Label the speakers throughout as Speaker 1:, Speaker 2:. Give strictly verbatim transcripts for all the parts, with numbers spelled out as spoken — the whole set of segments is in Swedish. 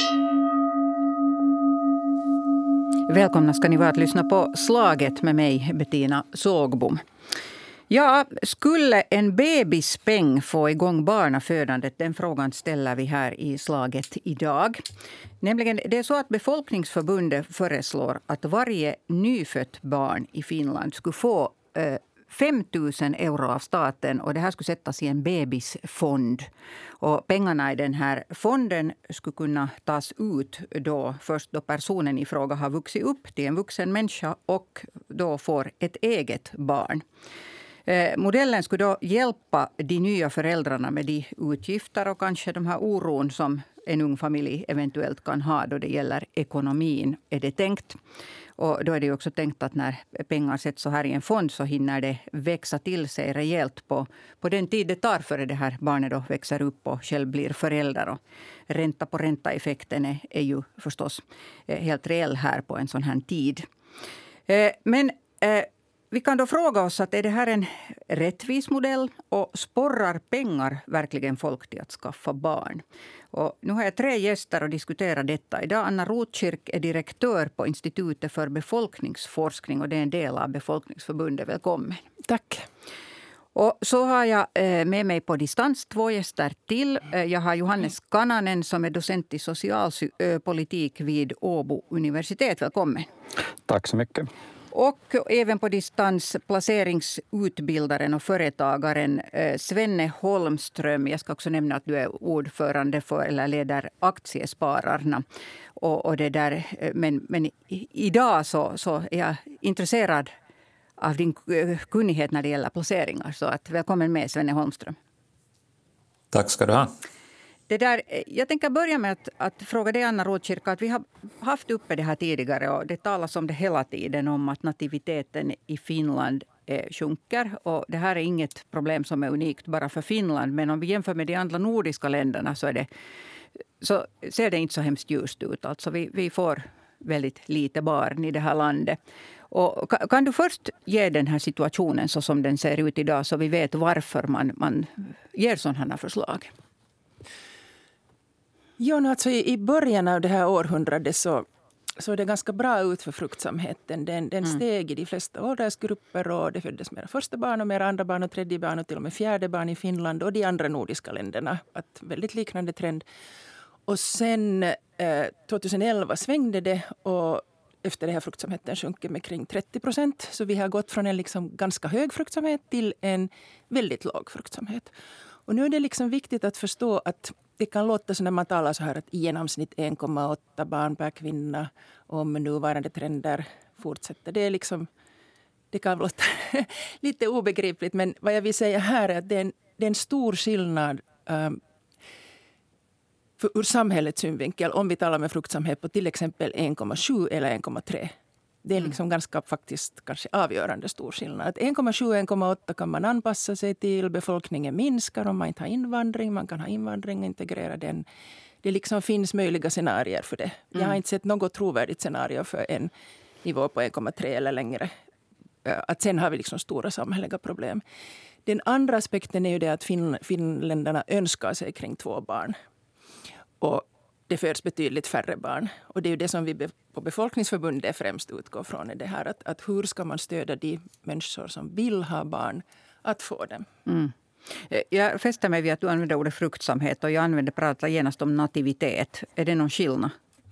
Speaker 1: Välkomna ska ni vara att lyssna på Slaget med mig, Bettina Sågbom. Ja, skulle en bebispeng få igång barnafödandet? Den frågan ställer vi här i Slaget idag. Nämligen, det är så att Befolkningsförbundet föreslår att varje nyfött barn i Finland skulle få eh, fem tusen euro av staten, och det här skulle sättas i en bebisfond. Och pengarna i den här fonden skulle kunna tas ut då först då personen i fråga har vuxit upp till en vuxen människa och då får ett eget barn. Eh, modellen skulle då hjälpa de nya föräldrarna med de utgifter och kanske de här oron som en ung familj eventuellt kan ha då det gäller ekonomin, är det tänkt. Och då är det också tänkt att när pengar sätts så här i en fond så hinner det växa till sig rejält på, på den tid det tar före det här barnet då växer upp och själv blir förälder. Och ränta på ränta-effekten är, är ju förstås helt reell här på en sån här tid. Eh, men eh, vi kan då fråga oss att är det här en rättvis modell och sporrar pengar verkligen folk till att skaffa barn? Och nu har jag tre gäster att diskutera detta. Idag Anna Rotkirk är direktör på Institutet för befolkningsforskning och det är en del av Befolkningsförbundet. Välkommen.
Speaker 2: Tack.
Speaker 1: Och så har jag med mig på distans två gäster till. Jag har Johannes Kananen som är docent i socialpolitik vid Åbo universitet. Välkommen.
Speaker 3: Tack så mycket.
Speaker 1: Och även på distans placeringsutbildaren och företagaren Svenne Holmström. Jag ska också nämna att du är ordförande för eller leder Aktiespararna. Och, och det där, men, men idag så, så är jag intresserad av din kunnighet när det gäller placeringar. Så att, välkommen med Svenne Holmström.
Speaker 4: Tack ska du ha.
Speaker 1: Det där, jag tänker börja med att, att fråga dig Anna Rotkirk, att vi har haft uppe det här tidigare och det talas om det hela tiden om att nativiteten i Finland eh, sjunker. Och det här är inget problem som är unikt bara för Finland, men om vi jämför med de andra nordiska länderna så, är det, så ser det inte så hemskt ljust ut. Alltså vi, vi får väldigt lite barn i det här landet. Och kan, kan du först ge den här situationen så som den ser ut idag så vi vet varför man, man ger sådana här förslag?
Speaker 2: Ja, alltså i början av det här århundradet så såg det ganska bra ut för fruktsamheten. Den, den
Speaker 1: Mm.
Speaker 2: steg i de flesta åldersgrupper och det föddes mera första barn och mera andra barn och tredje barn och till och med fjärde barn i Finland och de andra nordiska länderna. Att väldigt liknande trend. Och sen eh, tjugoelva svängde det och efter det här fruktsamheten sjunker med kring trettio procent. Så vi har gått från en liksom ganska hög fruktsamhet till en väldigt låg fruktsamhet. Och nu är det liksom viktigt att förstå att det kan låta så när man talar så här att i genomsnitt en komma åtta barn per kvinna om nuvarande trender fortsätter. Det är liksom, det kan låta lite obegripligt, men vad jag vill säga här är att det är en, det är en stor skillnad um, för ur samhällets synvinkel om vi talar med fruktsamhet på till exempel en komma sju eller en komma tre. Det är liksom mm. ganska faktiskt kanske avgörande stor skillnad. Att en komma sju och en komma åtta kan man anpassa sig till. Befolkningen minskar om man inte har invandring. Man kan ha invandring och integrera den. Det liksom finns möjliga scenarier för det. Mm. Jag har inte sett något trovärdigt scenario för en nivå på en komma tre eller längre. Att sen har vi liksom stora samhälleliga problem. Den andra aspekten är ju det att fin- finländarna önskar sig kring två barn. Och det föds betydligt färre barn. Och det är ju det som vi på Befolkningsförbundet främst utgår från. Är det här att, att hur ska man stödja de människor som vill ha barn att få dem?
Speaker 1: Mm. Jag fäster mig vid att du använder ordet fruktsamhet och jag använder prata genast om nativitet. Är det någon skillnad?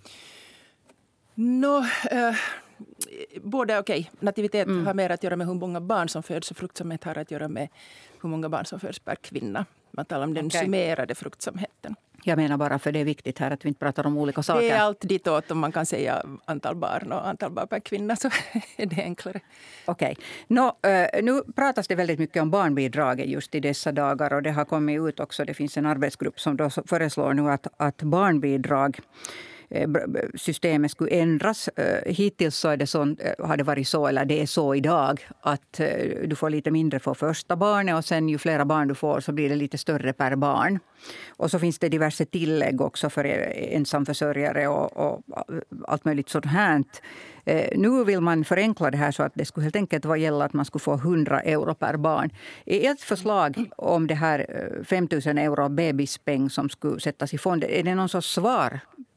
Speaker 2: No, eh, både okej. Okay. Nativitet
Speaker 1: mm.
Speaker 2: har mer att göra med hur många barn som föds och fruktsamhet har att göra med hur många barn som föds per kvinna. Man talar om den okay. summerade fruktsamheten.
Speaker 1: Jag menar bara för det är viktigt här att vi inte pratar om olika saker.
Speaker 2: Det är allt ditåt om man kan säga antal barn och antal barn per kvinna så är det enklare.
Speaker 1: Okej. Okay. No, nu pratas det väldigt mycket om barnbidraget just i dessa dagar och det har kommit ut också. Det finns en arbetsgrupp som då föreslår nu att, att barnbidrag systemet skulle ändras. Hittills så är det så, har det varit så, eller det är så idag, att du får lite mindre för första barnet och sen ju flera barn du får så blir det lite större per barn. Och så finns det diverse tillägg också för ensamförsörjare och, och allt möjligt sånt här. Nu vill man förenkla det här så att det skulle helt enkelt vara gälla att man skulle få hundra euro per barn. Är ett förslag om det här fem tusen euro bebispeng som skulle sättas i fonden, är det någon sorts svar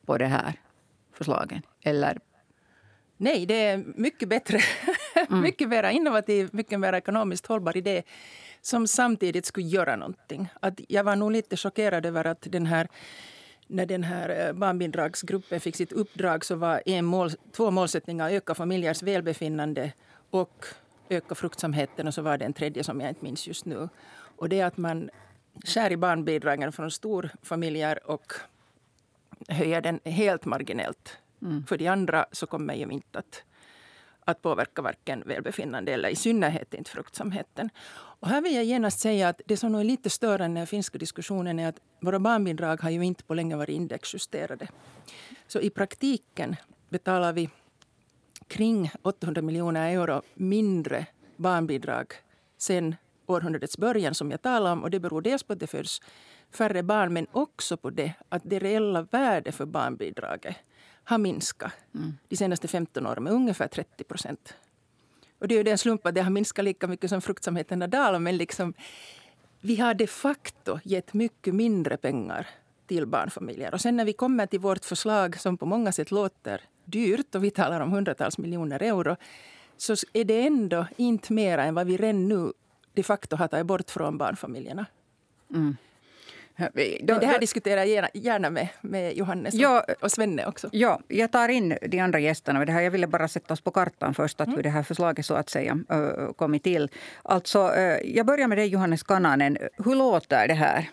Speaker 1: på det här förslagen? Eller?
Speaker 2: Nej, det är mycket bättre. Mm. mycket mer innovativ, mycket mer ekonomiskt hållbar idé som samtidigt skulle göra någonting. Att jag var nog lite chockerad över att den här, när den här barnbidragsgruppen fick sitt uppdrag så var en mål, två målsättningar: öka familjers välbefinnande och öka fruktsamheten, och så var det en tredje som jag inte minns just nu. Och det är att man skär i barnbidragen från storfamiljer och höjer den helt marginellt. Mm. För de andra så kommer ju inte att, att påverka varken välbefinnande eller i synnerhet inte fruktsamheten. Och här vill jag genast säga att det som är lite störande i den finska diskussionen är att våra barnbidrag har ju inte på länge varit indexjusterade. Så i praktiken betalar vi kring åttahundra miljoner euro mindre barnbidrag sen århundradets början som jag talar om. Och det beror dels på att det föds färre barn, men också på det att det reella värdet för barnbidraget har minskat mm. de senaste femton åren med ungefär trettio procent. Och det är ju den slump att det har minskat lika mycket som fruktsamheten har dalat. Men liksom, vi har de facto gett mycket mindre pengar till barnfamiljer. Och sen när vi kommer till vårt förslag som på många sätt låter dyrt, och vi talar om hundratals miljoner euro, så är det ändå inte mer än vad vi redan nu de facto har tagit bort från barnfamiljerna. Mm. Men det här diskuterar jag gärna med, med Johannes ja, och Svenne också.
Speaker 1: Ja, jag tar in de andra gästerna. Det här, jag ville bara sätta oss på kartan först, att mm. hur det här förslaget så att säga äh, kommit till. Alltså, äh, jag börjar med dig, Johannes Kananen. Hur låter det här?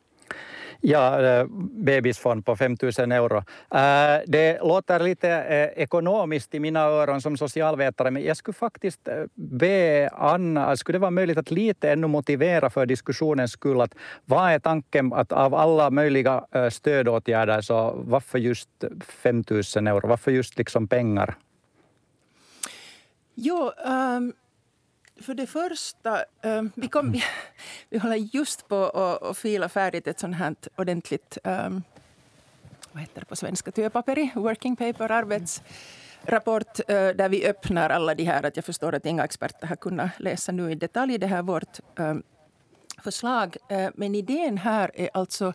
Speaker 3: Ja, bebisfond på fem tusen euro. Det låter lite ekonomiskt i mina öron som socialvetare, men jag skulle faktiskt be Anna, skulle det vara möjligt att lite ännu motivera för diskussionens skull, att vad är tanken att av alla möjliga stödåtgärder så varför just fem tusen euro? Varför just liksom pengar?
Speaker 2: Jo, um... För det första, vi, kom, vi, vi håller just på att, att fila färdigt ett sånt här ordentligt, um, vad heter det på svenska, työpaperi, working paper, arbetsrapport, uh, där vi öppnar alla de här, att jag förstår att inga experter har kunnat läsa nu i detalj det här vårt um, förslag. Uh, men idén här är alltså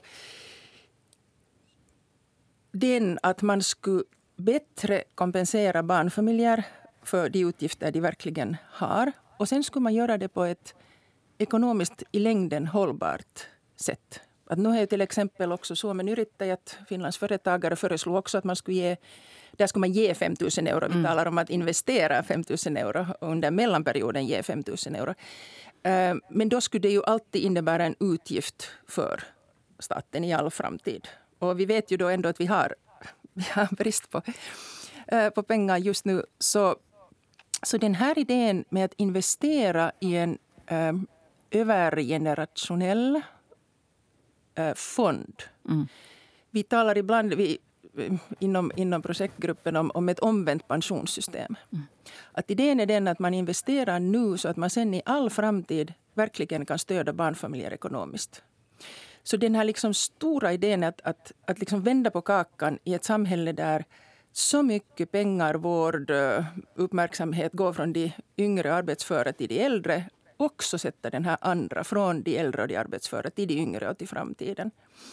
Speaker 2: den att man skulle bättre kompensera barnfamiljer för de utgifter de verkligen har. Och sen skulle man göra det på ett ekonomiskt i längden hållbart sätt. Att nu är till exempel också Suomen yrittäjät, Finlands företagare, föreslog också att man skulle ge, där skulle man ge fem tusen euro. Vi mm. talar om att investera fem tusen euro under mellanperioden ge fem tusen euro. Men då skulle det ju alltid innebära en utgift för staten i all framtid. Och vi vet ju då ändå att vi har, vi har brist på, på pengar just nu. Så Så den här idén med att investera i en äh, övergenerationell äh, fond. Mm. Vi talar ibland vi, inom, inom projektgruppen om, om ett omvänt pensionssystem. Mm. Att idén är den att man investerar nu så att man sen i all framtid verkligen kan stödja barnfamiljer ekonomiskt. Så den här liksom stora idén att, att, att liksom vända på kakan i ett samhälle där så mycket pengar, vård, uppmärksamhet går från de yngre arbetsföra till de äldre. Också sätta den här andra från de äldre och de arbetsföra till de yngre och till framtiden.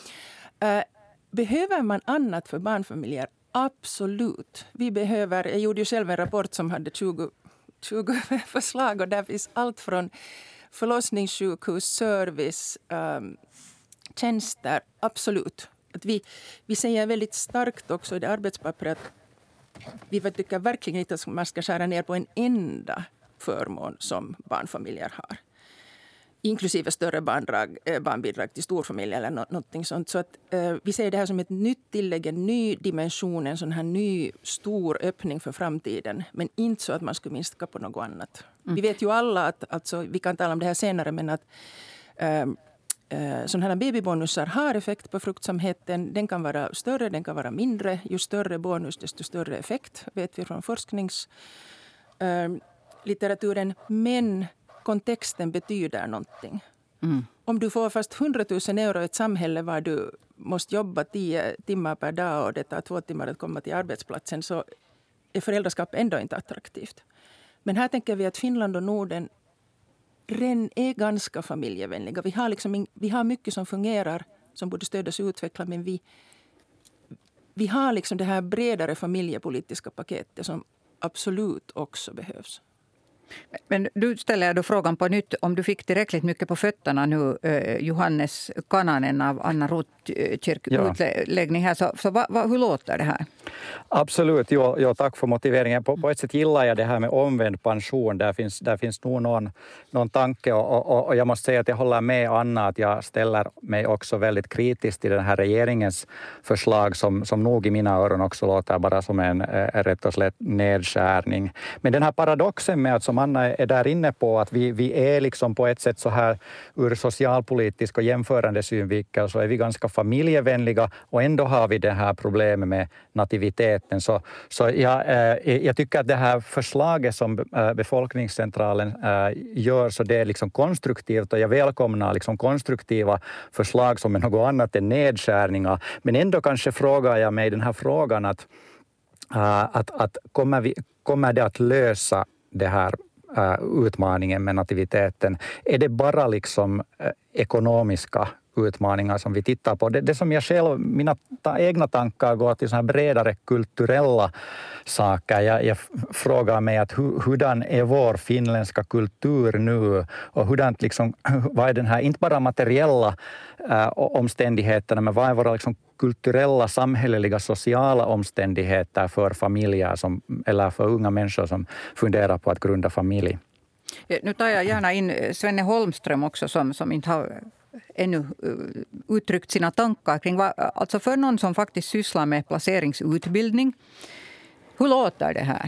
Speaker 2: Behöver man annat för barnfamiljer? Absolut. Vi behöver, jag gjorde ju själv en rapport som hade tjugo, tjugo förslag. Och där finns allt från förlossningssjukhus, service, um, tjänster. Absolut. Att vi, vi säger väldigt starkt också i det arbetspappret att vi tycker verkligen inte att man ska skära ner på en enda förmån som barnfamiljer har. Inklusive större barndrag, barnbidrag till storfamiljer eller no, någonting sånt. Så att, eh, vi ser det här som ett nytt tillägg, en ny dimension, en sån här ny stor öppning för framtiden. Men inte så att man skulle minska på något annat. Mm. Vi vet ju alla att, alltså, vi kan tala om det här senare, men att eh, sådana här babybonusar har effekt på fruktsamheten. Den kan vara större, den kan vara mindre. Ju större bonus, desto större effekt, vet vi från forskningslitteraturen. Men kontexten betyder någonting. Mm. Om du får fast hundratusen euro i ett samhälle var du måste jobba tio timmar per dag och det tar två timmar att komma till arbetsplatsen, så är föräldraskap ändå inte attraktivt. Men här tänker vi att Finland och Norden redan är ganska familjevänliga. Vi har, liksom, vi har mycket som fungerar, som borde stödjas och utvecklas, men vi, vi har liksom det här bredare familjepolitiska paketet som absolut också behövs.
Speaker 1: Men du ställer då frågan på nytt, om du fick tillräckligt mycket på fötterna nu, eh, Johannes Kananen av Anna Rotkirk
Speaker 3: Ja.
Speaker 1: utläggning här, så, så va, va, hur låter det här?
Speaker 3: Absolut, jo, jo, tack för motiveringen. På, på ett sätt gillar jag det här med omvänd pension. Där finns, där finns nog någon, någon tanke och, och, och jag måste säga att jag håller med Anna att jag ställer mig också väldigt kritiskt till den här regeringens förslag som, som nog i mina öron också låter bara som en eh, rätt och slett nedskärning. Men den här paradoxen med att, som Anna är där inne på, att vi, vi är liksom på ett sätt så här ur socialpolitisk och jämförande synvinkel så är vi ganska familjevänliga och ändå har vi det här problemet med nativiteten. Så, så jag, eh, jag tycker att det här förslaget som eh, befolkningscentralen eh, gör, så det är liksom konstruktivt och jag välkomnar liksom konstruktiva förslag som är något annat än nedskärningar. Men ändå kanske frågar jag mig den här frågan att, uh, att, att kommer, vi, kommer det att lösa det här uh, utmaningen med nativiteten? Är det bara liksom uh, ekonomiska utmaningar som vi tittar på? Det, det som jag själv, mina ta, egna tankar går till såna här bredare kulturella saker. Jag, jag frågar mig att hur, hurdan är vår finländska kultur nu och hurdant liksom, vad är den här, inte bara materiella äh, omständigheterna, men vad är våra liksom kulturella, samhälleliga, sociala omständigheter för familjer som, eller för unga människor som funderar på att grunda familj?
Speaker 1: Nu tar jag gärna in Svenne Holmström också som, som inte har ännu uttryckt sina tankar kring vad, alltså för någon som faktiskt sysslar med placeringsutbildning. Hur låter det här?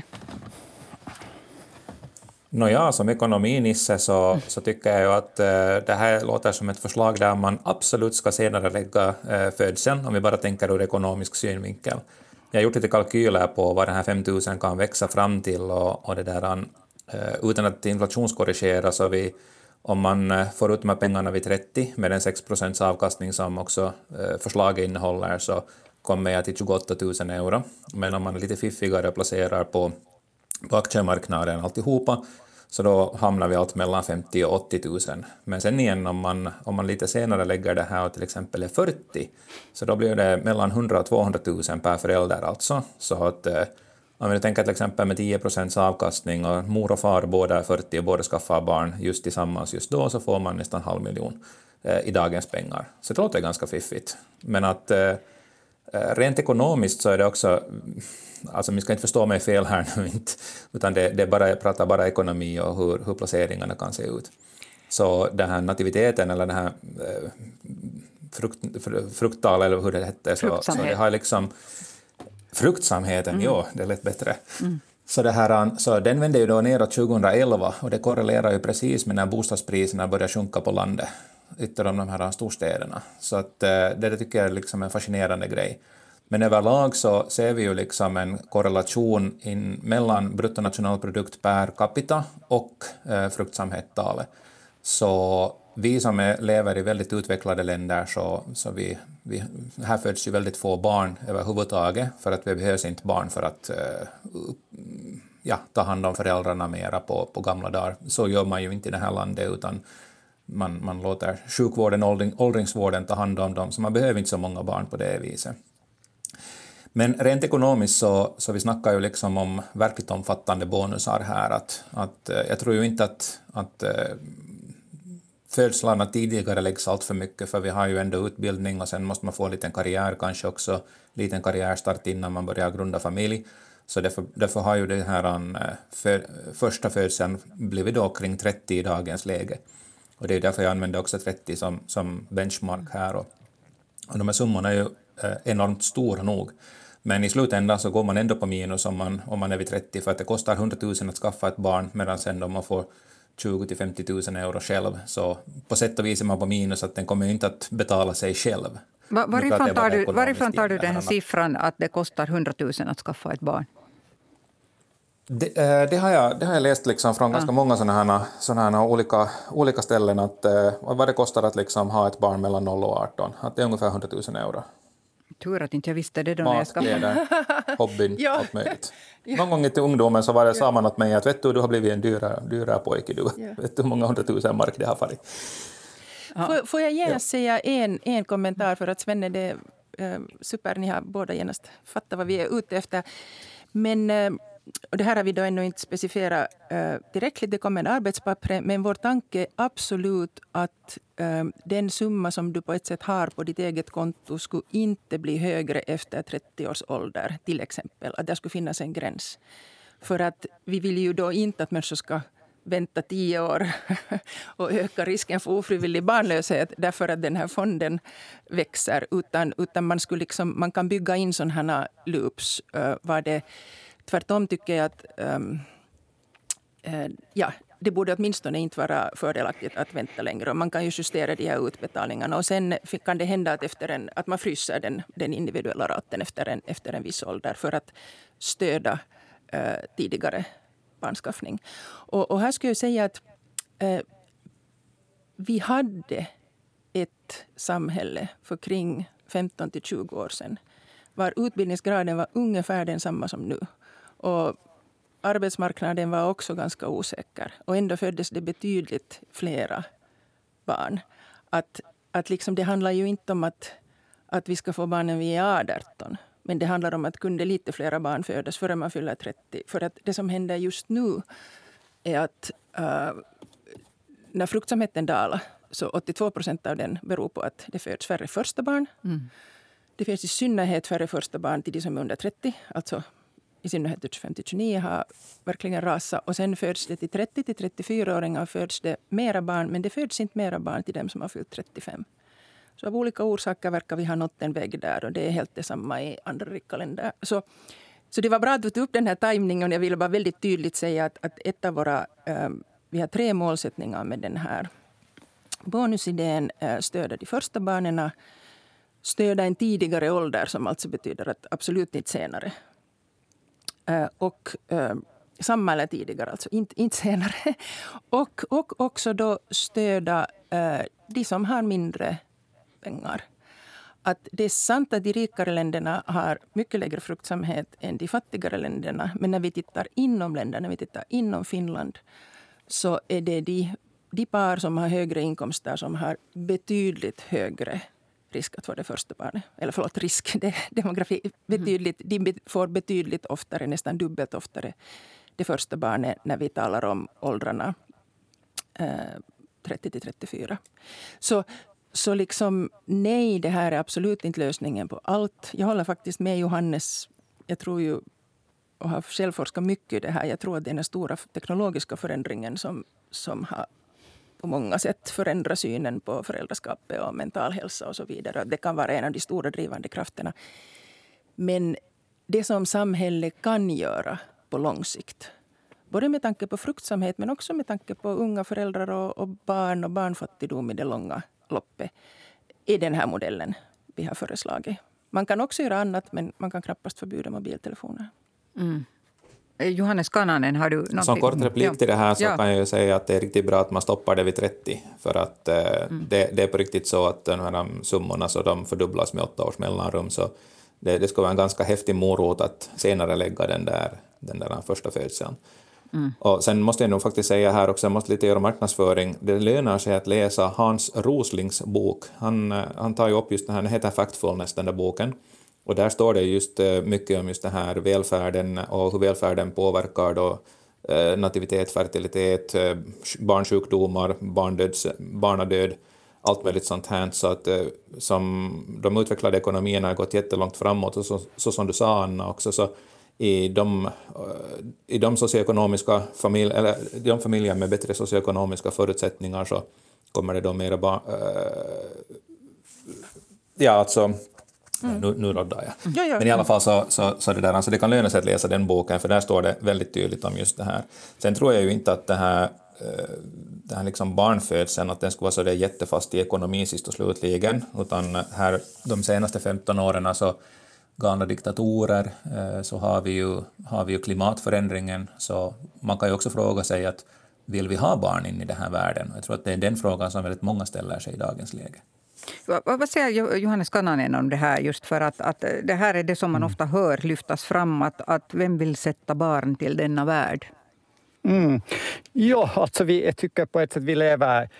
Speaker 4: Nå ja, som ekonominisse så, så tycker jag ju att eh, det här låter som ett förslag där man absolut ska senare lägga eh, födseln, om vi bara tänker ur ekonomisk synvinkel. Jag har gjort lite kalkyler på vad den här fem tusen kan växa fram till och, och det där, eh, utan att inflationskorrigera, så vi, om man får ut de här pengarna vid trettio med en sex procents avkastning som också eh, förslaget innehåller, så kommer jag till tjugoåtta tusen euro. Men om man är lite fiffigare och placerar på, på aktiemarknaden alltihopa, så då hamnar vi allt mellan femtio och åttio tusen. Men sen igen, om man, om man lite senare lägger det här och till exempel är fyrtio, så då blir det mellan hundra och tvåhundra tusen per förälder alltså. Så att eh, om vi tänker till exempel med tio procents avkastning och mor och far båda är fyrtio och båda skaffar barn just tillsammans just då, så får man nästan halv miljon eh, i dagens pengar. Så det låter ganska fiffigt. Men att eh, rent ekonomiskt så är det också, alltså vi ska inte förstå mig fel här nu, inte, utan det, det är bara, jag pratar bara ekonomi och hur, hur placeringarna kan se ut. Så den här nativiteten eller den här eh, frukt, frukttal eller hur det hette, så, så det har liksom fruktsamheten, mm. ja, det är lite bättre. Mm. Så, det här, så den vände ju då neråt tjugoelva och det korrelerar ju precis med när bostadspriserna börjar sjunka på landet ytterligare om de här storstäderna. Så att, det, det tycker jag är liksom en fascinerande grej. Men överlag så ser vi ju liksom en korrelation in mellan bruttonationalprodukt per capita och eh, fruktsamhetstalet. Så vi som är, lever i väldigt utvecklade länder, så, så vi, vi, här föds ju väldigt få barn överhuvudtaget, för att vi behövs inte barn för att eh, ja, ta hand om föräldrarna mera på, på gamla dagar. Så gör man ju inte i det här landet, utan man, man låter sjukvården, åldring, åldringsvården ta hand om dem, så man behöver inte så många barn på det viset. Men rent ekonomiskt så, så vi snackar ju liksom om verkligt omfattande bonusar här. Att, att, jag tror ju inte att, att födslarna tidigare läggs allt för mycket, för vi har ju ändå utbildning och sen måste man få en liten karriär, kanske också liten karriärstart innan man börjar grunda familj. Så därför, därför har ju det här för, första födseln blivit då kring trettio i dagens läge. Och det är därför jag använder också trettio som, som benchmark här. Och, och de här summorna är ju eh, enormt stora nog. Men i slutändan så går man ändå på minus om man, om man är vid trettio, för att det kostar hundra tusen att skaffa ett barn, medan sen då man får tjugo till femtio tusen euro själv. Så på sätt och vis är man på minus, att den kommer inte att betala sig själv.
Speaker 1: Va, varifrån tar du, varifrån tar du den här siffran att det kostar hundra tusen att skaffa ett barn?
Speaker 4: Det, det, har jag, det har jag läst liksom från ganska ja. många sådana här, sådana här olika, olika ställen, att vad det kostar att liksom ha ett barn mellan noll och arton. Att det är ungefär hundra tusen euro.
Speaker 1: Tur att inte jag visste det då
Speaker 4: Mat,
Speaker 1: när jag skaffade.
Speaker 4: kläder, hobbyn,
Speaker 2: ja.
Speaker 4: allt möjligt. Ja. Någon gång till ungdomen så var det, sa man åt mig att vet du, du har blivit en dyrare, dyrare pojke. Du. Ja. Vet du hur många hundratusen mark det har farit.
Speaker 2: Ja. Får, får jag gärna ja. säga en, en kommentar, för att Svenne, det Super, ni har båda genast fattat vad vi är ute efter. Men och det här har vi då ännu inte specifierat uh, tillräckligt, det kommer en arbetspapper, men vår tanke är absolut att uh, den summa som du på ett sätt har på ditt eget konto skulle inte bli högre efter trettio års ålder, till exempel. Att det skulle finnas en gräns. För att vi vill ju då inte att människor ska vänta tio år och öka risken för ofrivillig barnlöshet därför att den här fonden växer. Utan, utan man, skulle liksom, man kan bygga in sådana här loops. Uh, var det Tvärtom tycker jag att um, uh, ja, det borde åtminstone inte vara fördelaktigt att vänta längre. Och man kan ju justera de här utbetalningarna. Och sen kan det hända att, efter en, att man fryser den, den individuella raten efter en, efter en viss ålder för att stödja uh, tidigare barnskaffning. Och, och här skulle jag säga att uh, vi hade ett samhälle för kring femton till tjugo år sedan var utbildningsgraden var ungefär densamma som nu. Och arbetsmarknaden var också ganska osäker. Och ändå föddes det betydligt flera barn. Att, att liksom det handlar ju inte om att, att vi ska få barnen vid arton. Men det handlar om att kunde lite flera barn födas före man fyller trettio. För att det som händer just nu är att uh, när fruktsamheten dalar så åttiotvå procent av den beror på att det föds färre första barn. Mm. Det finns i synnerhet färre första barn till de som är under trettio. Alltså i synnerhet tjugofem till tjugonio har verkligen rasat. Och sen föds det till trettio till trettiofyra-åringar föds det mera barn. Men det föds inte mera barn till dem som har fyllt trettiofem. Så av olika orsaker verkar vi ha nått en väg där. Och det är helt detsamma i andra rika länder. Så, så det var bra att du tog upp den här tajmningen. Jag vill bara väldigt tydligt säga att, att ett av våra... Um, vi har tre målsättningar med den här bonusidén. Uh, stödja de första barnen. Stödja en tidigare ålder som alltså betyder att absolut inte senare. Uh, och uh, samma eller tidigare, alltså inte, inte senare. och, och också då stödja uh, de som har mindre pengar. Att det är sant att de rikare länderna har mycket lägre fruktsamhet än de fattigare länderna. Men när vi tittar inom länder, när vi tittar inom Finland så är det de, de par som har högre inkomster som har betydligt högre risk att få det första barnet. Eller förlåt, risk, det, demografi. Betydligt, de får betydligt oftare, nästan dubbelt oftare det första barnet när vi talar om åldrarna eh, trettio till trettiofyra. Så, så liksom, nej, det här är absolut inte lösningen på allt. Jag håller faktiskt med Johannes. Jag tror ju, och har själv forskat mycket i det här. Jag tror att det är den stora teknologiska förändringen som, som har på många sätt förändra synen på föräldraskapet och mental hälsa och så vidare. Det kan vara en av de stora drivande krafterna. Men det som samhället kan göra på lång sikt, både med tanke på fruktsamhet men också med tanke på unga föräldrar och, och barn och barnfattigdom i det långa loppet, är den här modellen vi har föreslagit. Man kan också göra annat, men man kan knappast förbjuda mobiltelefoner.
Speaker 1: Mm. Johannes Kananen, har du någonting?
Speaker 4: Som kort replik till det här så ja. kan jag ju säga att det är riktigt bra att man stoppar det vid trettio. För att eh, mm. det, det är på riktigt så att de här summorna så de fördubblas med åtta års mellanrum. Så det, det ska vara en ganska häftig morot att senare lägga den där, den där första födseln. Mm. Och sen måste jag nog faktiskt säga här också, jag måste lite göra marknadsföring. Det lönar sig att läsa Hans Roslings bok. Han, han tar ju upp just den här, den heter Factfulness, den där boken. Och där står det just mycket om just det här välfärden och hur välfärden påverkar då nativitet, fertilitet, barnsjukdomar, barndöds, barnadöd, allt möjligt sånt här. Så att som de utvecklade ekonomierna har gått jättelångt framåt och så, så som du sa Anna också, så i de, i de socioekonomiska familj, eller de familjer med bättre socioekonomiska förutsättningar så kommer det då mera barn, äh, ja alltså Mm. Nu, nu roddar jag.
Speaker 2: Ja, ja,
Speaker 4: Men i alla fall så, så, så det där, alltså det kan löna sig att läsa den boken, för där står det väldigt tydligt om just det här. Sen tror jag ju inte att det här, det här liksom barnfödseln, att den skulle vara så där jättefast i ekonomi sist och slutligen, utan här de senaste femton åren så galna diktatorer, så har vi ju, har vi ju klimatförändringen, så man kan ju också fråga sig att vill vi ha barn in i den här världen? Jag tror att det är den frågan som väldigt många ställer sig i dagens läge.
Speaker 1: Vad säger Johannes Kananen om det här? Just för att, att det här är det som man ofta hör lyftas fram. Att, att vem vill sätta barn till denna värld?
Speaker 3: Mm. Ja, alltså vi, jag tycker på ett sätt vi lever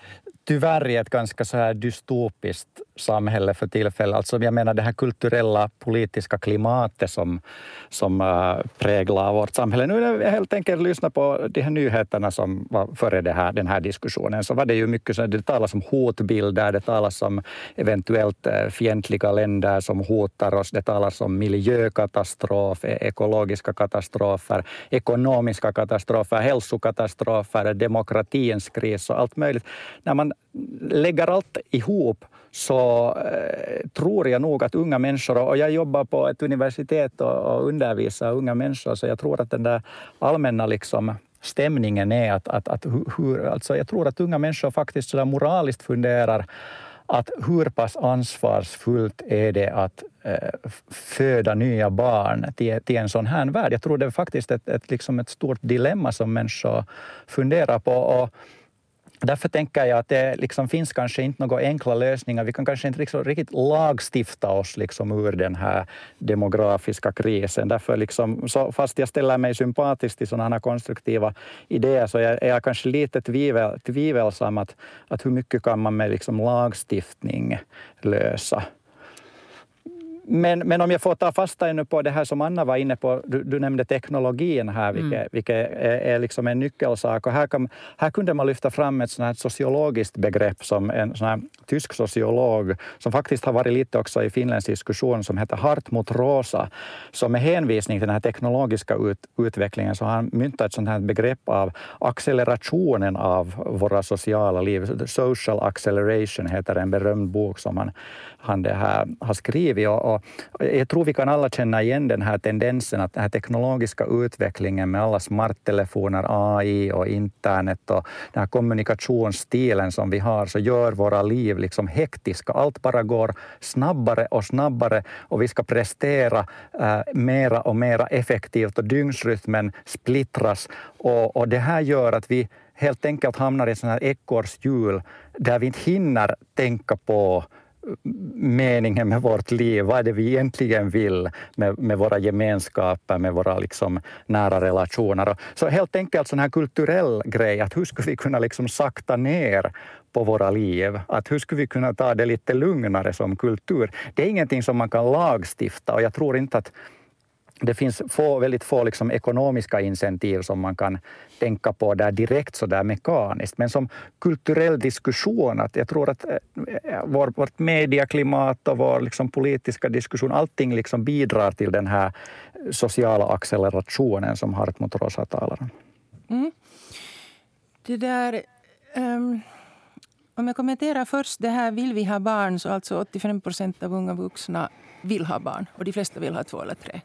Speaker 3: tyvärr i ett ganska så här dystopiskt samhälle för tillfället. Alltså jag menar det här kulturella politiska klimatet som, som uh, präglar vårt samhälle. Nu när jag helt enkelt lyssnar på de här nyheterna som var före det här, den här diskussionen, så var det ju mycket så det talas om hotbilder, det talas om eventuellt uh, fientliga länder som hotar oss, det talas om miljökatastrof, ekologiska katastrofer, ekonomiska katastrofer, hälsokatastrofer, demokratins kris och allt möjligt. När man lägger allt ihop så eh, tror jag nog att unga människor, och jag jobbar på ett universitet och, och undervisar unga människor, så jag tror att den där allmänna liksom stämningen är att, att, att hur, alltså jag tror att unga människor faktiskt så där moraliskt funderar att hur pass ansvarsfullt är det att eh, föda nya barn till, till en sån här värld. Jag tror det är faktiskt ett, ett, liksom ett stort dilemma som människor funderar på, och därför tänker jag att det liksom finns kanske inte några enkla lösningar. Vi kan kanske inte liksom riktigt lagstifta oss liksom ur den här demografiska krisen. Därför liksom, så fast jag ställer mig sympatiskt till sådana här konstruktiva idéer, så är jag kanske lite tvivel, tvivelsam att, att hur mycket kan man med liksom lagstiftning lösa. Men, men om jag får ta fasta ännu på det här som Anna var inne på, du, du nämnde teknologin här, vilket, mm. vilket är, är liksom en nyckelsak. Och här, kan, här kunde man lyfta fram ett sånt här sociologiskt begrepp som en sån här tysk sociolog som faktiskt har varit lite också i Finlands diskussion, som heter Hartmut Rosa, som med hänvisning till den här teknologiska ut, utvecklingen så har han myntat ett sånt här begrepp av accelerationen av våra sociala liv. Social Acceleration heter en berömd bok som han, han det här har skrivit, och, och jag tror vi kan alla känna igen den här tendensen att den här teknologiska utvecklingen med alla smarttelefoner, A I och internet och den här kommunikationsstilen som vi har, så gör våra liv liksom hektiska. Allt bara går snabbare och snabbare och vi ska prestera äh, mera och mera effektivt och dygnsrytmen splittras, och, och det här gör att vi helt enkelt hamnar i ett sånt här ekorrshjul där vi inte hinner tänka på meningen med vårt liv, vad är det vi egentligen vill med, med våra gemenskaper, med våra liksom nära relationer. Så helt enkelt sån här kulturell grej, att hur skulle vi kunna liksom sakta ner på våra liv, att hur skulle vi kunna ta det lite lugnare som kultur. Det är ingenting som man kan lagstifta, och jag tror inte att det finns få, väldigt få liksom ekonomiska incentiv som man kan tänka på där direkt så där mekaniskt. Men som kulturell diskussion, att jag tror att vår, vårt medieklimat och vår liksom politiska diskussion, allting liksom bidrar till den här sociala accelerationen som Hartmut Rosa talar om.
Speaker 2: Mm. Det där... Um... Om jag kommenterar först det här, vill vi ha barn, så alltså åttiofem procent av unga vuxna vill ha barn, och de flesta vill ha två eller tre.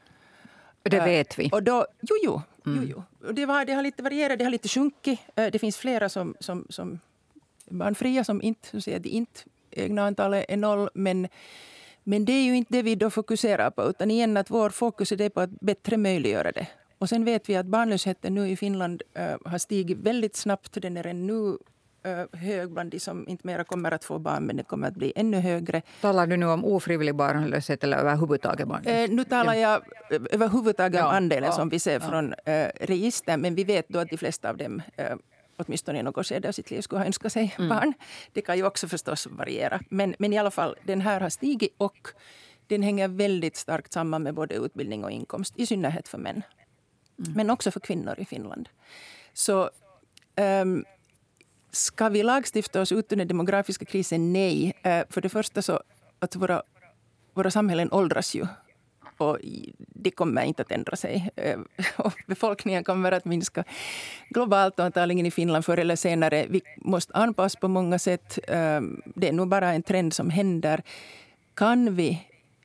Speaker 1: Det vet vi.
Speaker 2: Och då, jo, jo,
Speaker 1: Mm.
Speaker 2: jo, jo. Det, var, det har lite varierat, det har lite sjunkit. Det finns flera som, som, som barnfria som inte, som säger att inte egna antalet är noll, men, men det är ju inte det vi då fokuserar på, utan igen att vår fokus är det på att bättre möjliggöra det. Och sen vet vi att barnlösheten nu i Finland äh, har stigit väldigt snabbt. Den är nu hög bland de som inte mera kommer att få barn, men det kommer att bli ännu högre.
Speaker 1: Talar du nu om ofrivillig barnlöshet eller överhuvudtaget barnlöshet?
Speaker 2: Eh, nu talar jag överhuvudtaget om
Speaker 1: ja,
Speaker 2: andelen
Speaker 1: ja,
Speaker 2: som vi ser
Speaker 1: ja.
Speaker 2: från eh, register, men vi vet då att de flesta av dem eh, åtminstone i något skede av sitt liv skulle ha önskat sig mm. barn. Det kan ju också förstås variera, men, men i alla fall, den här har stigit, och den hänger väldigt starkt samman med både utbildning och inkomst, i synnerhet för män. Mm. Men också för kvinnor i Finland. Så um, ska vi lagstifta oss ut ur den demografiska krisen? Nej. För det första så att våra, våra samhällen åldras ju. Och det kommer inte att ändra sig. Och befolkningen kommer att minska globalt och antagligen i Finland förr eller senare. Vi måste anpassa på många sätt. Det är nog bara en trend som händer. Kan vi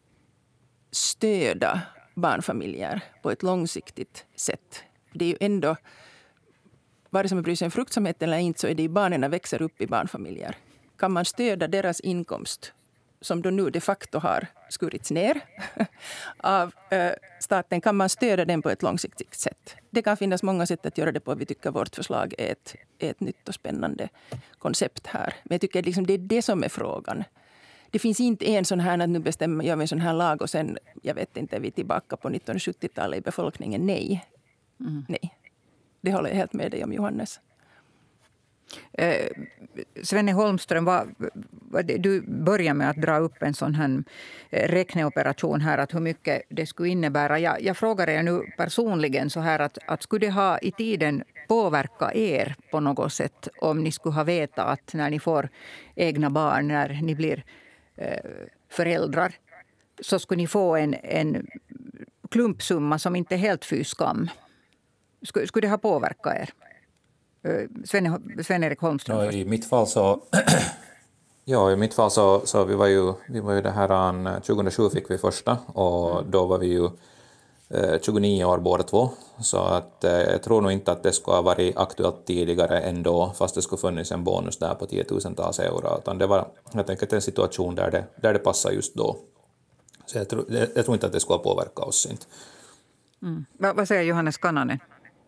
Speaker 2: stödja barnfamiljer på ett långsiktigt sätt? Det är ju ändå... Vare som bryr sig om fruktsamhet eller inte, så är det i barnen växer upp i barnfamiljer. Kan man stödja deras inkomst, som då nu de facto har skurits ner av äh, staten, kan man stödja den på ett långsiktigt sätt? Det kan finnas många sätt att göra det på. Vi tycker vårt förslag är ett, är ett nytt och spännande koncept här. Men jag tycker att liksom det är det som är frågan. Det finns inte en sån här att nu bestämmer gör vi en sån här lag och sen, jag vet inte, är vi tillbaka på nittonhundrasjuttiotalet i befolkningen. Nej. Mm. Nej. Det håller jag helt med dig om, Johannes.
Speaker 1: Eh, Svenne Holmström, vad, vad, du börjar med att dra upp en sån här räkneoperation här, att hur mycket det skulle innebära. Jag, jag frågar er nu personligen så här, att, att skulle det ha i tiden påverka er på något sätt om ni skulle ha vetat att när ni får egna barn, när ni blir eh, föräldrar, så skulle ni få en, en klumpsumma som inte är helt fy skam. Skulle, skulle det ha påverkat er? Sven, Sven-Erik Holmström.
Speaker 4: Ja, i mitt fall så ja, i mitt fall så, så vi var ju vi var ju det här tjugohundrasju fick vi första, och då var vi ju eh, tjugonio år båda två, så att eh, jag tror nog inte att det skulle ha varit aktuellt tidigare ändå, fast det skulle funnits en bonus där på tiotusentals euro, utan det var helt enkelt en situation där det, där det passar just då. Så jag tror, jag, jag tror inte att det skulle påverka oss inte.
Speaker 1: Mm. Vad, vad säger Johannes Kananen?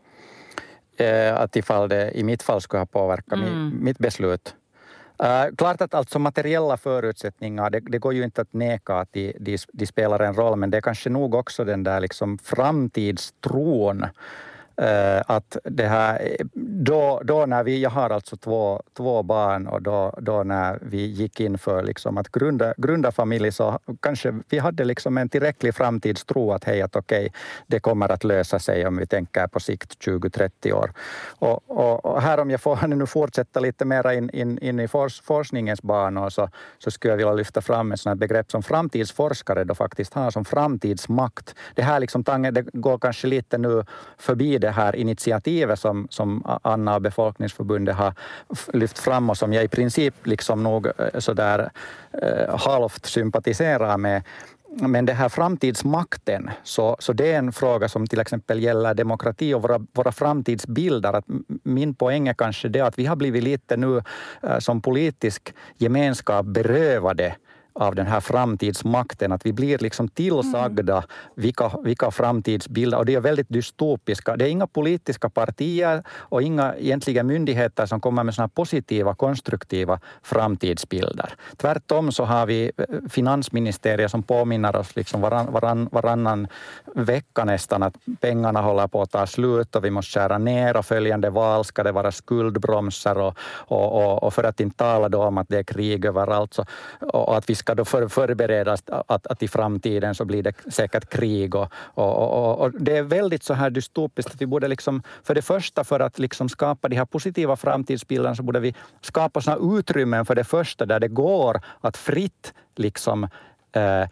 Speaker 3: Att ifall det i mitt fall skulle ha påverkat mm. mitt beslut. Uh, klart att alltså materiella förutsättningar, det, det går ju inte att neka att de, de, de spelar en roll, men det är kanske nog också den där liksom framtidstron. Uh, att det här, då, då när vi, jag har alltså två, två barn, och då, då när vi gick in för liksom att grunda, grunda familj, så kanske vi hade liksom en tillräcklig framtidstro att hej, att okej, det kommer att lösa sig om vi tänker på sikt tjugo trettio år. Och, och, och här, om jag får nu fortsätta lite mer in, in, in i fors, forskningens banor, så, så skulle jag vilja lyfta fram ett sådant begrepp som framtidsforskare då faktiskt har som framtidsmakt. Det här liksom, det går kanske lite nu förbi det här initiativet som, som Anna och Befolkningsförbundet har lyft fram, och som jag i princip liksom nog sådär eh, halvt sympatiserar med. Men det här framtidsmakten, så, så det är en fråga som till exempel gäller demokrati och våra, våra framtidsbilder. Att min poäng är kanske det att vi har blivit lite nu eh, som politisk gemenskap berövade av den här framtidsmakten, att vi blir liksom tillsagda vilka, vilka framtidsbilder, och det är väldigt dystopiska. Det är inga politiska partier och inga egentligen myndigheter som kommer med såna positiva, konstruktiva framtidsbilder. Tvärtom så har vi finansministerier som påminner oss liksom varann, varann, varannan vecka nästan att pengarna håller på att ta slut och vi måste skära ner, och följande val ska det vara skuldbromsar, och, och, och, och för att inte tala då om att det är krig överallt, så, och att vi ska då för, förberedas att, att i framtiden så blir det säkert krig, och, och, och, och det är väldigt så här dystopiskt att vi borde liksom, för det första för att liksom skapa de här positiva framtidsbilderna, så borde vi skapa såna utrymmen för det första där det går att fritt liksom eh,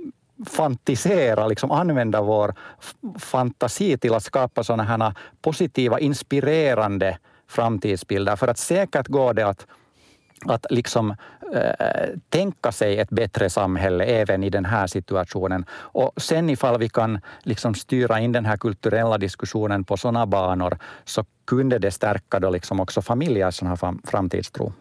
Speaker 3: fantisera, liksom använda vår fantasi till att skapa såna här positiva, inspirerande framtidsbilder, för att säkert går det att att liksom äh, tänka sig ett bättre samhälle även i den här situationen. Och sen ifall vi kan liksom styra in den här kulturella diskussionen på sådana banor, så kunde det stärka då liksom också familjers sån här framtidstro.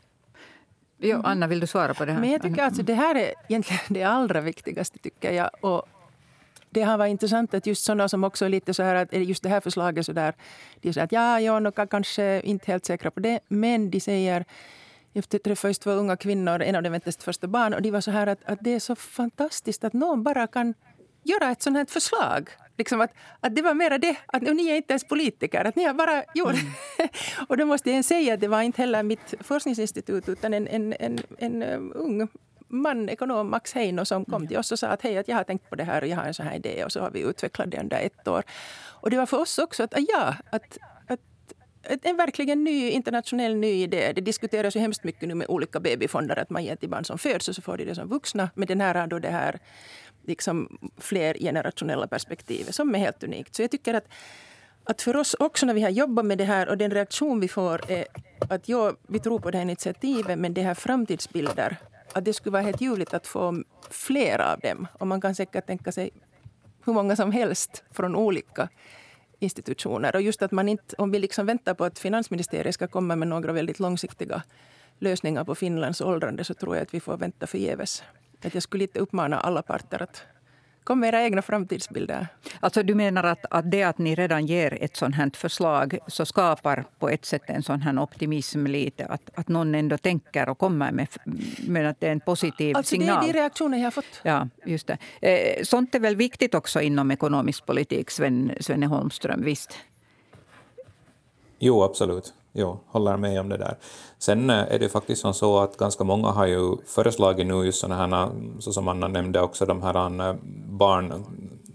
Speaker 1: Jo, Anna, vill du svara på det här?
Speaker 2: Men jag tycker alltså det här är egentligen det allra viktigaste, tycker jag. Och det har varit intressant att just sådana som också är lite så här att just det här förslaget så där, de säger att ja, jag är kanske inte helt säkra på det, men de säger, jag träffade två unga kvinnor, en av dem väntade sitt första barn, och de var så här att, att det är så fantastiskt att någon bara kan göra ett sådant här förslag. Liksom att, att det var mer det, att ni är inte ens politiker, att ni har bara gjort. Mm. Och då måste jag säga att det var inte heller mitt forskningsinstitut, utan en, en, en, en, en ung man, ekonom Max Heino, som kom till oss och sa att hej, att jag har tänkt på det här och jag har en sån här idé, och så har vi utvecklat det under ett år. Och det var för oss också att ja, att en verkligen ny, internationell ny idé. Det diskuteras ju hemskt mycket nu med olika babyfonder, att man ger till barn som föds och så får de det som vuxna. Men den här har då det här liksom fler generationella perspektivet som är helt unikt. Så jag tycker att, att för oss också när vi har jobbat med det här, och den reaktion vi får är att ja, vi tror på det här initiativet, men det här framtidsbilder, att det skulle vara helt ljuvligt att få fler av dem. Och man kan säkert tänka sig hur många som helst från olika institutioner. Och just att man inte, om vi liksom väntar på att finansministeriet ska komma med några väldigt långsiktiga lösningar på Finlands åldrande, så tror jag att vi får vänta förgäves. Att jag skulle lite uppmana alla parter att komma med era egna framtidsbilder.
Speaker 1: Alltså du menar att, att det att ni redan ger ett sådant här förslag så skapar på ett sätt en sån här optimism lite, att, att någon ändå tänker och kommer med, med att det är en positiv
Speaker 2: alltså
Speaker 1: signal.
Speaker 2: Alltså det är de reaktioner jag har fått.
Speaker 1: Ja, just det. Eh, sånt är väl viktigt också inom ekonomisk politik, Sven, Svenne Holmström, visst?
Speaker 4: Jo, absolut. Jo, håller med om det där. Sen är det faktiskt som så att ganska många har ju föreslagit nu just sådana här, så som Anna nämnde också, de här barn,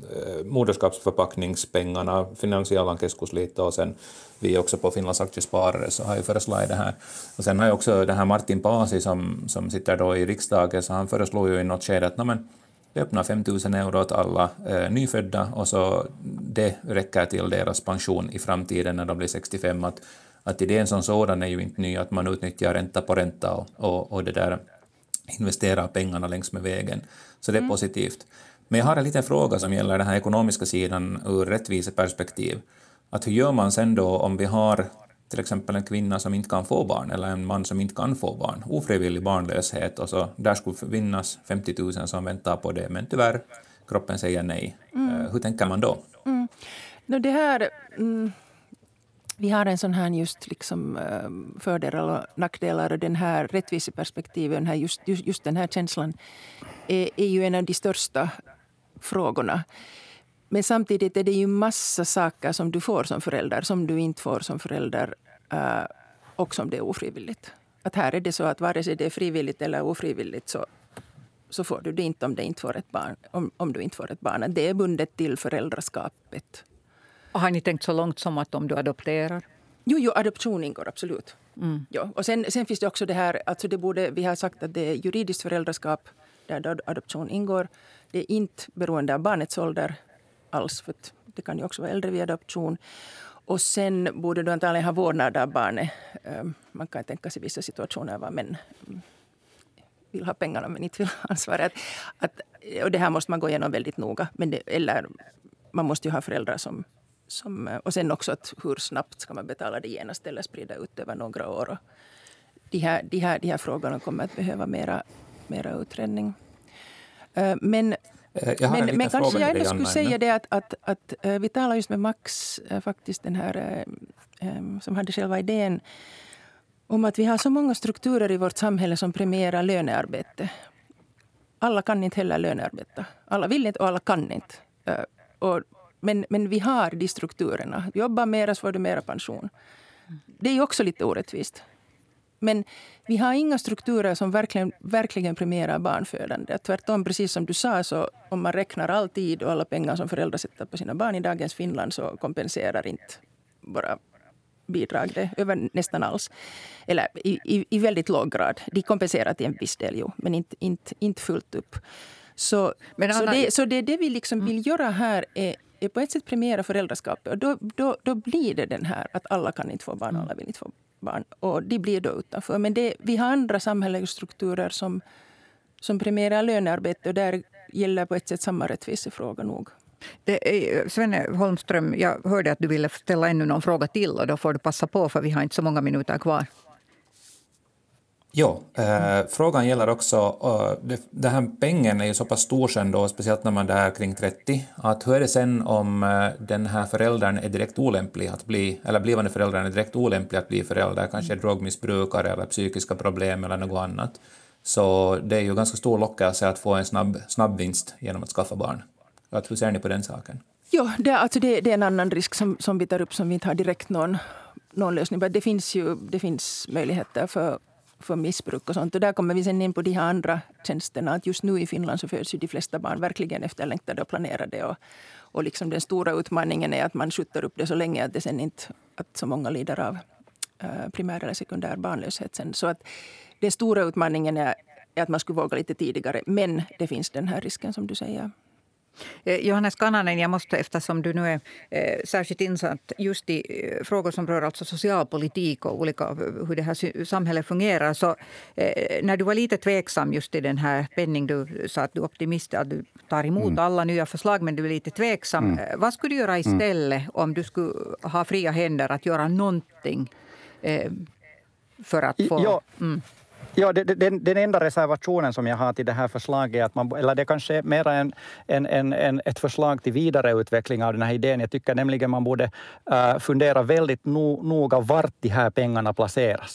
Speaker 4: moderskapsförpackningspengarna, Finansiella keskusliitto och sen vi också på Finlands aktiesparare så har ju föreslagit det här. Och sen har ju också den här Martin Paasi som, som sitter då i riksdagen, så han föreslog ju i något skede att men, det öppnar fem tusen euro åt alla eh, nyfödda och så det räcker till deras pension i framtiden när de blir sextiofem. Att, att idén som sådan är ju inte ny, att man utnyttjar ränta på ränta och, och, och det där investerar pengarna längs med vägen. Så det är mm. positivt. Men jag har en liten fråga som gäller den här ekonomiska sidan ur rättviseperspektiv. Att hur gör man sen då om vi har till exempel en kvinna som inte kan få barn eller en man som inte kan få barn, ofrivillig barnlöshet, och så där skulle vinnas femtio tusen som väntar på det, men tyvärr kroppen säger nej. Mm. Hur tänker man då?
Speaker 2: Mm. No, det här, mm, vi har en sån här just liksom fördelar och nackdelar, och den här rättviseperspektiven, den här just, just, just den här känslan är, är ju en av de största frågorna. Men samtidigt är det ju massa saker som du får som förälder som du inte får som förälder uh, och som det är ofrivilligt. Att här är det så att vare sig det är frivilligt eller ofrivilligt så, så får du det inte om, det inte får ett barn, om, om du inte får ett barn. Det är bundet till föräldraskapet.
Speaker 1: Och har ni tänkt så långt som att om du adopterar?
Speaker 2: Jo, jo, adoption ingår absolut. Mm. Ja. Och sen, sen finns det också det här, alltså det borde, vi har sagt att det är juridiskt föräldraskap där adoption ingår. Det är inte beroende av barnets ålder alls, för det kan ju också vara äldre vid adoption. Och sen borde du antagligen ha vårdnad av barnet. Man kan tänka sig vissa situationer var män vill ha pengarna men inte vill ha ansvaret. Att, och det här måste man gå igenom väldigt noga. Men det, eller man måste ju ha föräldrar som, som... Och sen också att hur snabbt ska man betala det genast eller sprida ut över några år. Och de, här, de, här, de här frågorna kommer att behöva mera, mera utredning. Men... Men, men kanske jag ändå skulle säga det att, att, att, att vi talar just med Max, faktiskt den här som hade själva idén, om att vi har så många strukturer i vårt samhälle som premierar lönearbete. Alla kan inte heller lönearbeta. Alla vill inte och alla kan inte. Och, men, men vi har de strukturerna. Jobba mer så får du mera pension. Det är ju också lite orättvist. Men vi har inga strukturer som verkligen, verkligen premierar barnfödande. Tvärtom, precis som du sa, så om man räknar all tid och alla pengar som föräldrar sätter på sina barn i dagens Finland så kompenserar inte bara bidrag det över nästan alls. Eller i, i, i väldigt låg grad. De kompenserar till en viss del, jo, men inte, inte, inte fullt upp. Så, men Anna, så, det, så det, det vi liksom vill göra här är, är på ett sätt premiera föräldraskapet. Och då, då, då blir det den här att alla kan inte få barn och alla vill inte få barn. Och de blir då utanför. Men det, vi har andra samhälleliga strukturer som, som premierar lönearbete och där gäller på ett sätt samma rättvisefråga nog.
Speaker 1: Det är, Svenne Holmström, jag hörde att du ville ställa ännu någon fråga till och då får du passa på för vi har inte så många minuter kvar.
Speaker 4: Jo, eh, frågan gäller också, uh, det, det här pengen är ju så pass stor sen då, speciellt när man är kring trettio, att hur är det sen om uh, den här föräldern är direkt olämplig att bli, eller blivande föräldern är direkt olämplig att bli förälder, kanske är drogmissbrukare eller psykiska problem eller något annat. Så det är ju ganska stor lockelse att få en snabb, snabb vinst genom att skaffa barn. Att, hur ser ni på den saken?
Speaker 2: Jo, det, alltså det, det är en annan risk som, som vi tar upp som vi inte har direkt någon, någon lösning på. Det finns ju det finns möjligheter för för missbruk och sånt. Och där kommer vi sen in på de här andra tjänsterna. Att just nu i Finland så föds ju de flesta barn verkligen efterlängtade och planerade. Och, och liksom den stora utmaningen är att man skjuter upp det så länge att det sen inte att så många lider av uh, primär eller sekundär barnlöshet sen. Så att den stora utmaningen är, är att man skulle våga lite tidigare. Men det finns den här risken som du säger.
Speaker 1: Johannes Kananen, jag måste, eftersom du nu är eh, särskilt insatt just i eh, frågor som rör alltså socialpolitik och olika, hur det här samhället fungerar. Så eh, när du var lite tveksam just i den här penning, du sa att du är optimist, att du tar emot mm. alla nya förslag, men du är lite tveksam. Mm. Vad skulle du göra istället mm. om du skulle ha fria händer att göra någonting eh, för att få...
Speaker 3: Ja.
Speaker 1: Mm.
Speaker 3: Ja, det, den, den enda reservationen som jag har till det här förslaget är att man, eller det kanske är mer en, en, en, en, ett förslag till vidareutveckling av den här idén. Jag tycker nämligen man borde uh, fundera väldigt no, noga vart de här pengarna placeras.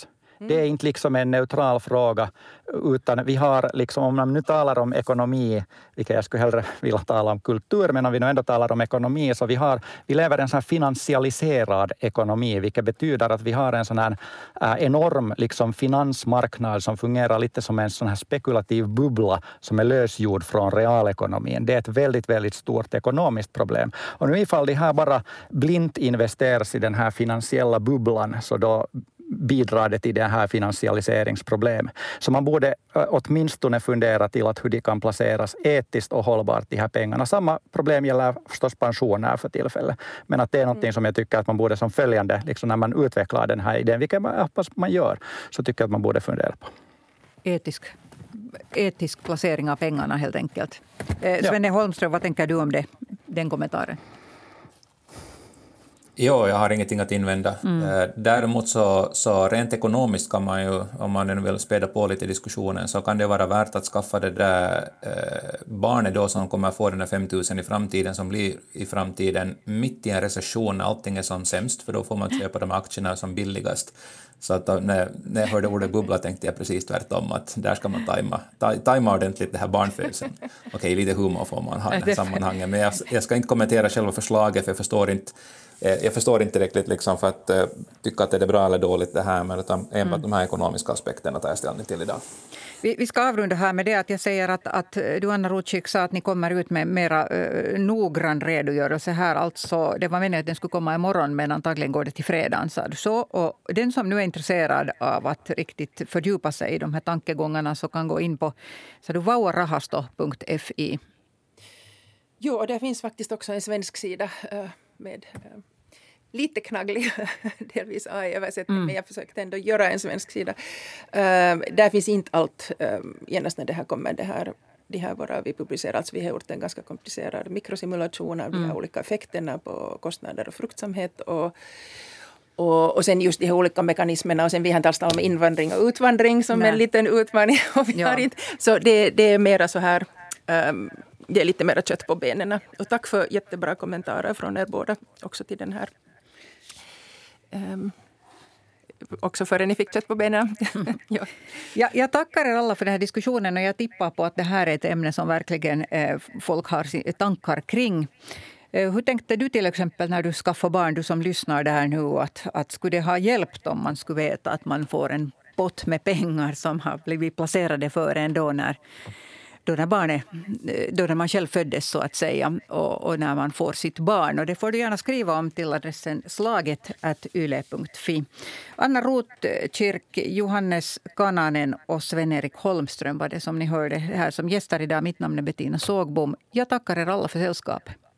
Speaker 3: Det är inte liksom en neutral fråga, utan vi har liksom, om man nu talar om ekonomi, vilket jag skulle hellre vilja tala om kultur, men om vi nu ändå talar om ekonomi, så vi har, vi lever i en sån här finansialiserad ekonomi, vilket betyder att vi har en sån här äh, enorm liksom finansmarknad som fungerar lite som en sån här spekulativ bubbla som är lösgjord från realekonomin. Det är ett väldigt, väldigt stort ekonomiskt problem. Och nu ifall det här bara blint investeras i den här finansiella bubblan, så då bidrar det till det här finansialiseringsproblemet. Så man borde åtminstone fundera till att hur de kan placeras etiskt och hållbart, de här pengarna. Samma problem gäller förstås pensioner för tillfället. Men att det är någonting som jag tycker att man borde som följande, liksom när man utvecklar den här idén, vilket man hoppas man gör, så tycker jag att man borde fundera på.
Speaker 1: Etisk, etisk placering av pengarna helt enkelt. Eh, Svenne ja. Holmström, vad tänker du om det, den kommentaren?
Speaker 4: Jo, jag har ingenting att invända. Mm. Däremot så, så rent ekonomiskt kan man ju, om man nu vill späda på lite diskussionen, så kan det vara värt att skaffa det där eh, barnet då som kommer få den här fem tusen i framtiden, som blir i framtiden mitt i en recession när allting är som sämst, för då får man köpa de aktierna som billigast. Så att när, när jag hörde ordet bubbla tänkte jag precis tvärtom, att där ska man tajma, tajma ordentligt det här barnfödelsen. Okej, okay, lite humor får man ha i det här sammanhanget, men jag, jag ska inte kommentera själva förslaget, för jag förstår inte Jag förstår inte riktigt liksom för att uh, tycka att det är bra eller dåligt det här, men utan enbart mm. de här ekonomiska aspekterna tar jag ställning till idag.
Speaker 1: Vi, vi ska avrunda här med det att jag säger att, att du, Anna Rudczyk, sa att ni kommer ut med mera uh, noggrann redogörelse här. Alltså, det var meningen att den skulle komma imorgon, men antagligen går det till fredagen, sa du så. Och den som nu är intresserad av att riktigt fördjupa sig i de här tankegångarna så kan gå in på vaurahasто punkt fi.
Speaker 2: Jo, och det finns faktiskt också en svensk sida uh, med... Uh, lite knagglig, delvis A I-översättning, mm. men jag försökte ändå göra en svensk sida. Uh, där finns inte allt, uh, genast när det här kommer, det här, det här våra vi publicerar. Alltså vi har gjort en ganska komplicerad mikrosimulation av mm. de här olika effekterna på kostnader och fruktsamhet och Och, och sen just de här olika mekanismerna, och sen vi har inte alls talat om invandring och utvandring som Nej. en liten utmaning. Och vi ja. har inte, så det, det är mera så här, um, det är lite mera kött på benen. Och tack för jättebra kommentarer från er båda också till den här. Um, också före ni fick kött på benen. ja.
Speaker 1: Ja, jag tackar er alla för den här diskussionen, och jag tippar på att det här är ett ämne som verkligen eh, folk har tankar kring. Hur tänkte du till exempel när du skaffar barn, du som lyssnar där nu, att, att skulle det ha hjälpt om man skulle veta att man får en pott med pengar som har blivit placerade för en då när, då när, barnet, då när man själv föddes så att säga, och, och när man får sitt barn. Och det får du gärna skriva om till adressen slaget at yle punkt fi. Anna Rudczyk, Johannes Kananen och Sven-Erik Holmström var det som ni hörde här som gäster idag. Mitt namn är Bettina Sågbom. Jag tackar er alla för sällskapet.